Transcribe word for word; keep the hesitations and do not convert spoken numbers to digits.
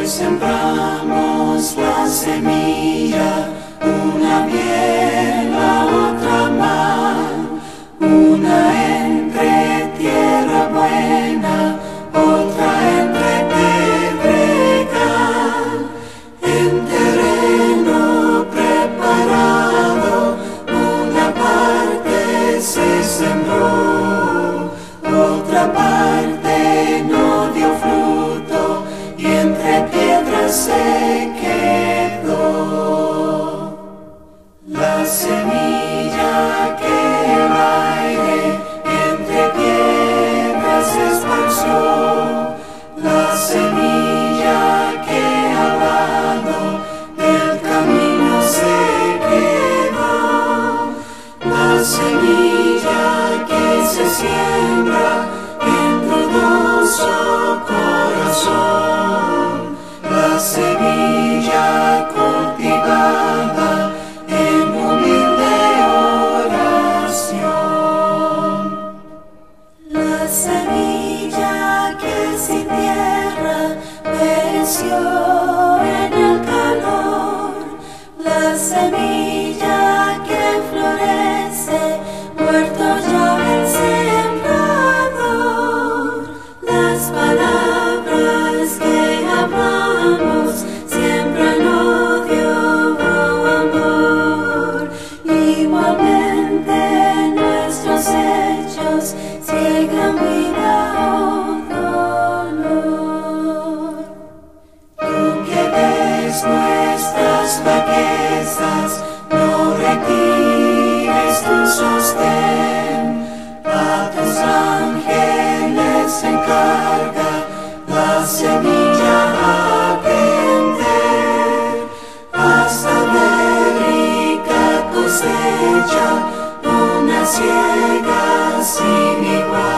sembramos la semilla, una bien, la otra mal, una entre tierra buena, otra entre pedregal. En terreno preparado, una parte se sembró, otra parte no dio fruto, y entre piedras se quedó. La semilla que el aire entre piedras esparció, la semilla que al lado del camino se quedó, la semilla que se siembra en dudoso corazón, la semilla cultivada en humilde oración. La semilla que sin tierra pereció en el calor, la semilla que florece, muerto ya el sembrador. Las palabras que hablamos siembran odio o amor, igualmente nuestros hechos ciegan vida o dolor. Tú que ves nuestras flaquezas, no retires tu sostén, a tus ángeles encarga la semilla atender, hasta ver rica cosecha, una siega sin igual.